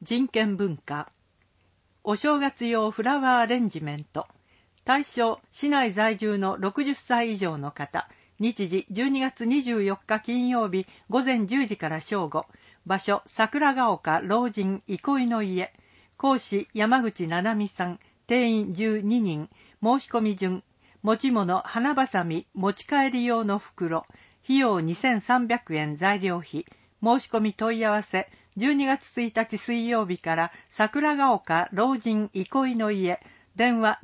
人権文化。お正月用フラワーアレンジメント。対象、市内在住の60歳以上の方。日時、12月24日金曜日午前10時から正午。場所、桜ヶ丘老人憩いの家。講師、山口七海さん。定員12人。申し込み順。持ち物、花ばさみ、持ち帰り用の袋。費用2300円材料費。申し込み問い合わせ。12月1日水曜日から桜ヶ丘老人憩いの家。電話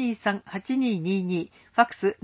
723-8222。ファックス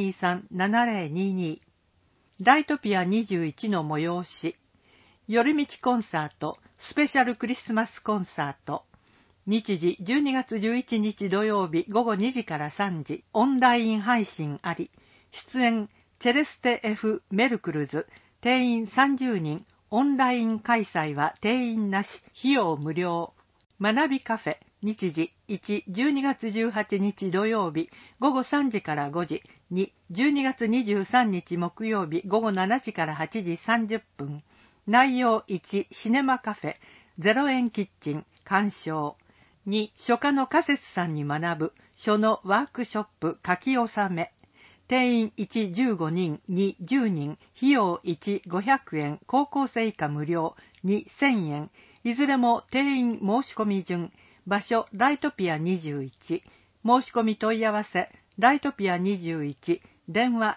723-7022。ライトピア21の催し。寄り道コンサート。スペシャルクリスマスコンサート。日時12月11日土曜日午後2時から3時。オンライン配信あり。出演、チェレステ F メルクルズ。定員30人。オンライン開催は定員なし。費用無料。学びカフェ。日時1、12月18日土曜日午後3時から5時。2、12月23日木曜日午後7時から8時30分。内容1、シネマカフェ。0円キッチン。鑑賞。2、書家の仮説さんに学ぶ。書のワークショップ書き納め。定員1、15人、2、10人、費用1、500円、高校生以下無料、2、1000円、いずれも定員申し込み順、場所、ライトピア21、申し込み問い合わせ、ライトピア21、電話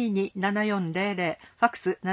722-7400、ファックス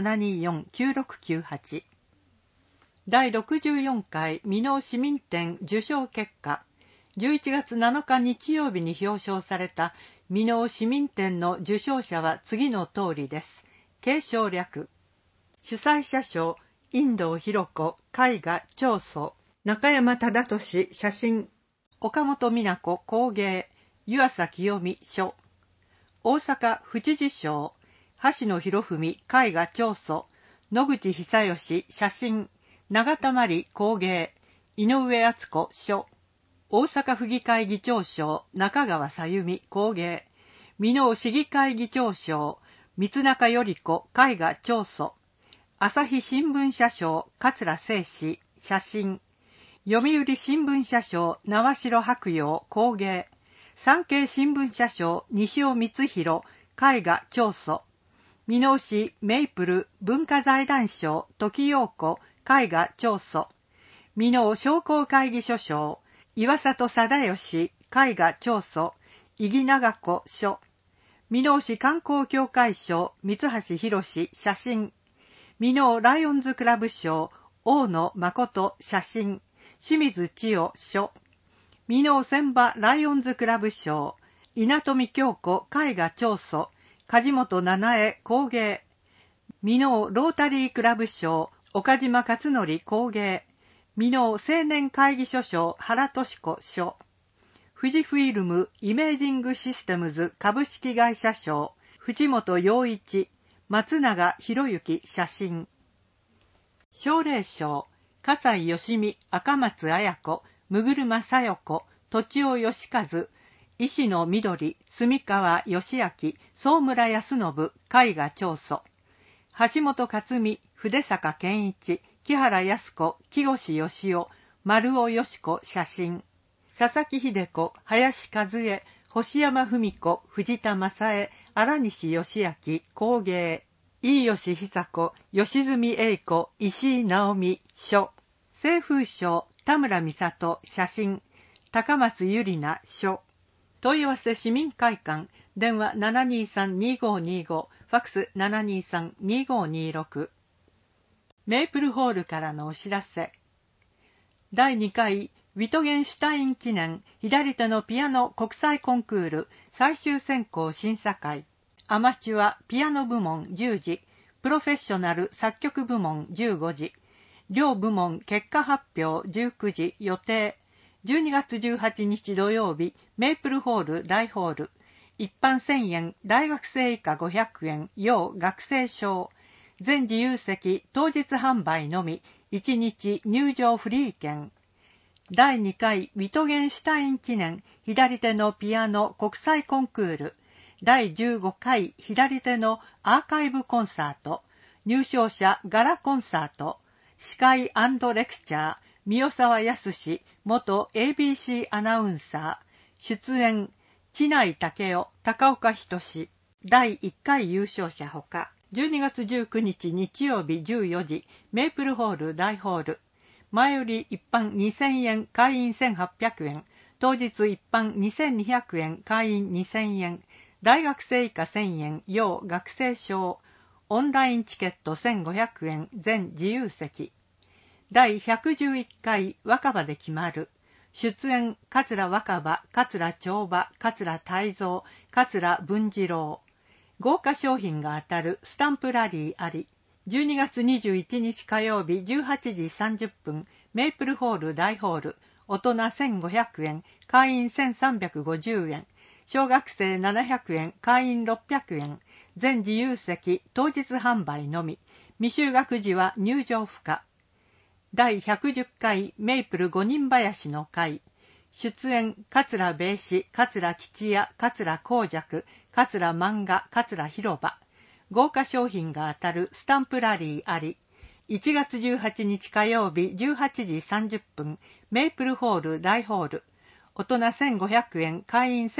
724-9698。第64回箕面市民展受賞結果。11月7日日曜日に表彰された箕面市民展の受賞者は次の通りです。継承略。主催者賞、遠藤博子、絵画、彫塑。中山忠俊、写真。岡本美奈子、工芸。湯浅清美、書。大阪府知事賞、橋野博文、絵画、彫塑。野口久義、写真。永田真理、工芸。井上敦子、書。大阪府議会議長賞、中川さゆみ、工芸。箕面市議会議長賞、三中頼子、絵画、彫塑。朝日新聞社賞、桂清史、写真。読売新聞社賞、縄城白陽、工芸。産経新聞社賞、西尾光弘、絵画、彫塑。箕面市メイプル文化財団賞、時陽子、絵画、彫塑。箕面商工会議所賞、岩里貞義、絵画、彫塑。伊木長子、書。箕面市観光協会賞、三橋博史、写真。箕面ライオンズクラブ賞、大野誠、写真。清水千代、書。箕面千葉ライオンズクラブ賞、稲富京子、絵画、彫塑。梶本七重、工芸。箕面ロータリークラブ賞、岡島勝則、工芸。箕面青年会議所賞、原俊子、書。富士フィルムイメージングシステムズ株式会社賞、藤本陽一、松永博之、写真。奨励賞、笠井義美、赤松綾子、六車小夜子、土地尾義和、石野緑、住川義明、総村康信、絵画、彫塑。橋本克美、筆坂健一、木原康子、木越義雄、丸尾義子、写真。佐々木秀子、林和恵、星山文子、藤田正恵、荒西義明、工芸。飯吉久子、吉住英子、石井直美、書。清風賞、田村美里、写真。高松ゆりな、書。問い合わせ市民会館、電話 723-2525、ファックス 723-2526。メープルホールからのお知らせ。第2回ウィトゲンシュタイン記念左手のピアノ国際コンクール最終選考審査会。アマチュアピアノ部門10時、プロフェッショナル作曲部門15時、両部門結果発表19時予定。12月18日土曜日、メープルホール大ホール。一般1000円、大学生以下500円、要学生証。全自由席、当日販売のみ、1日入場フリー券。第2回ウィトゲンシュタイン記念左手のピアノ国際コンクール。第15回左手のアーカイブコンサート。入賞者ガラコンサート。司会&レクチャー。 三沢康元 ABC アナウンサー。出演、知内武雄、高岡仁第1回優勝者ほか、12月19日日曜日14時、メープルホール大ホール。前より一般2000円、会員1800円。当日一般2200円、会員2000円。大学生以下1000円、要学生証。オンラインチケット1500円、全自由席。第111回若葉で決まる。出演、桂若葉、桂長葉、桂泰造、桂文次郎。豪華商品が当たるスタンプラリーあり。12月21日火曜日18時30分、メープルホール大ホール。大人1500円、会員1350円。小学生700円、会員600円。全自由席、当日販売のみ。未就学時は入場不可。第110回メイプル5人林の会。出演、桂米子、桂吉也、桂光尺、桂漫画、桂広場。豪華商品が当たるスタンプラリーあり。1月18日火曜日18時30分、メイプルホール大ホール。大人1500円、会員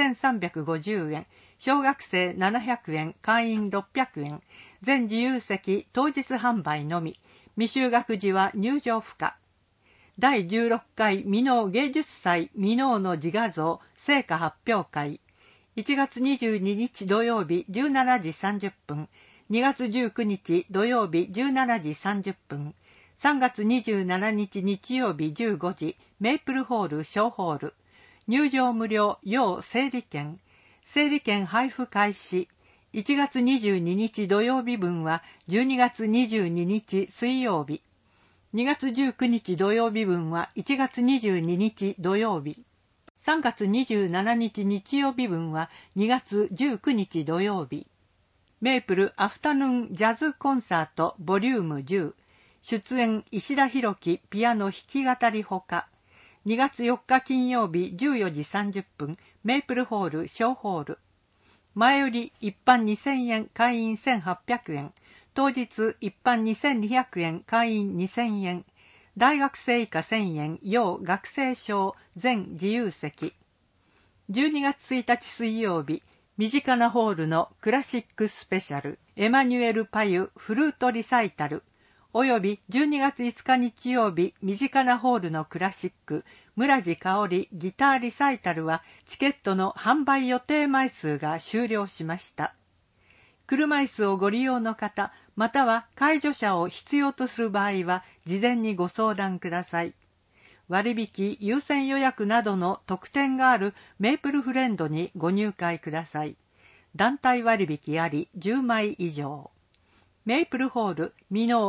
1350円。小学生700円、会員600円。全自由席、当日販売のみ。未就学時は入場不可。第16回箕面芸術祭箕面の自画像成果発表会。1月22日土曜日17時30分。2月19日土曜日17時30分。3月27日日曜日15時、メイプルホール小ホール。入場無料、要整理券。整理券配布開始。1月22日土曜日分は12月22日水曜日。2月19日土曜日分は1月22日土曜日。3月27日日曜日分は2月19日土曜日。メープルアフタヌーンジャズコンサートボリューム10。出演石田博樹ピアノ弾き語りほか。2月4日金曜日14時30分、メープルホール小ホール。前より一般2000円、会員1800円。当日一般2200円、会員2000円。大学生以下1000円、要学生証、全自由席。12月1日水曜日、身近なホールのクラシックスペシャル、エマニュエル・パユフルートリサイタル。および12月5日日曜日、身近なホールのクラシック、村地香織ギターリサイタルは、チケットの販売予定枚数が終了しました。車椅子をご利用の方、または介助者を必要とする場合は、事前にご相談ください。割引、優先予約などの特典があるメープルフレンドにご入会ください。団体割引あり10枚以上。メイプルホール、箕面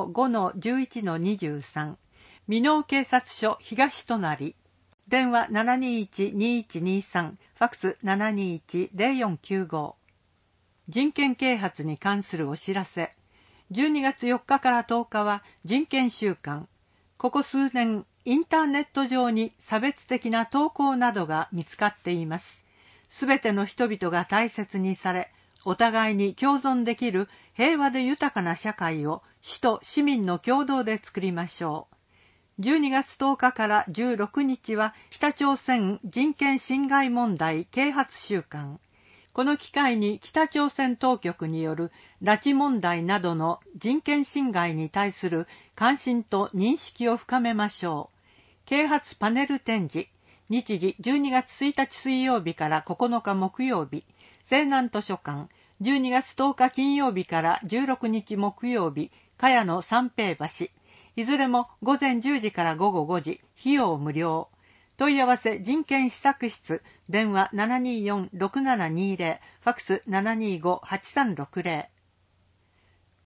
5-11-23。箕面警察署東隣。電話 721-2123、ファクス 721-0495。人権啓発に関するお知らせ。12月4日から10日は人権週間。ここ数年、インターネット上に差別的な投稿などが見つかっています。すべての人々が大切にされ、お互いに共存できる平和で豊かな社会を市と市民の共同で作りましょう。12月10日から16日は北朝鮮人権侵害問題啓発週間。この機会に北朝鮮当局による拉致問題などの人権侵害に対する関心と認識を深めましょう。啓発パネル展示。日時12月1日水曜日から9日木曜日。西南図書館。12月10日金曜日から16日木曜日。茅野三平橋。いずれも午前10時から午後5時。費用無料。問い合わせ人権施策室。電話 724-6720。ファクス 725-8360。